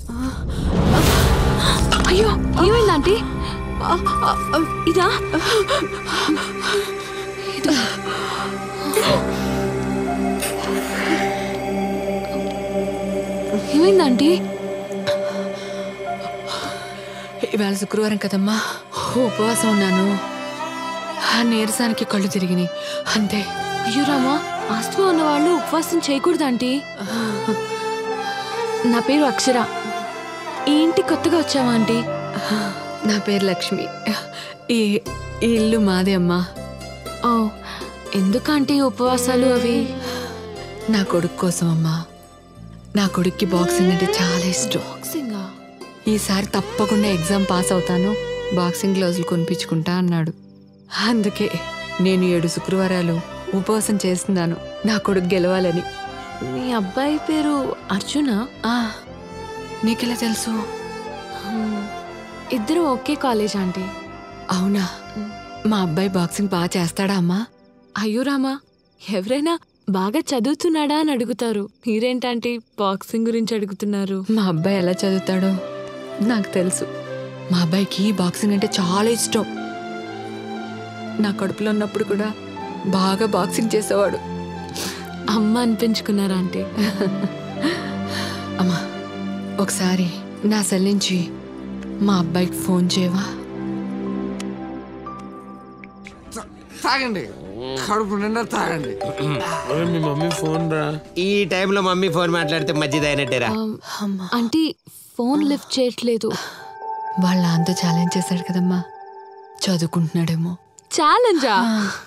అయ్యో ఏమైంది ఆంటీ? ఇదా? ఏమైంది ఆంటీ? ఇవాళ శుక్రవారం కదమ్మా, ఉపవాసం ఉన్నాను. ఆ నీరసానికి కళ్ళు తిరిగినాయి అంతే. అయ్యో రామా, ఆస్తమా ఉన్న వాళ్ళు ఉపవాసం చేయకూడదు ఆంటీ. నా పేరు అక్షర. ఏంటి కొత్తగా వచ్చావా ఆంటీ? నా పేరు లక్ష్మి. ఈ ఇల్లు మాదే అమ్మా. ఓ, ఎందుకంటే ఉపవాసాలు అవి? నా కొడుకు కోసం అమ్మా. నా కొడుక్కి బాక్సింగ్ అంటే చాలా ఇష్టం. బాక్సింగా? ఈసారి తప్పకుండా ఎగ్జామ్ పాస్ అవుతాను, బాక్సింగ్ గ్లౌజులు కొనిపించుకుంటా అన్నాడు. అందుకే నేను 7 శుక్రవారాలు ఉపవాసం చేస్తున్నాను, నా కొడుకు గెలవాలని. మీ అబ్బాయి పేరు అర్జునా? నీకెలా తెలుసు? ఇద్దరు ఒకే కాలేజ్ ఆంటీ. అవునా? మా అబ్బాయి బాక్సింగ్ బాగా చేస్తాడా అమ్మా? అయ్యో రామా, ఎవరైనా బాగా చదువుతున్నాడా అని అడుగుతారు. మీరేంటంటే బాక్సింగ్ గురించి అడుగుతున్నారు? మా అబ్బాయి ఎలా చదువుతాడో నాకు తెలుసు. మా అబ్బాయికి బాక్సింగ్ అంటే చాలా ఇష్టం. నా కడుపులో ఉన్నప్పుడు కూడా బాగా బాక్సింగ్ చేసేవాడు. అమ్మ అనిపించుకున్నారా ఆంటీ? అమ్మా, ఒకసారి నా సెల్ నుంచి మా అబ్బాయికి ఫోన్ చేయవా? తాగండి, కడుపు నిండా తాగండి. మీ మమ్మీ ఫోన్ రా. ఈ టైంలో మమ్మీ ఫోన్ మాట్లాడితే మధ్యది అయినట్టేరా. ఆంటీ ఫోన్ లిఫ్ట్ చేయట్లేదు. వాళ్ళ అంతా ఛాలెంజ్ చేశాడు కదమ్మా, చదువుకుంటున్నాడేమో. ఛాలెంజా?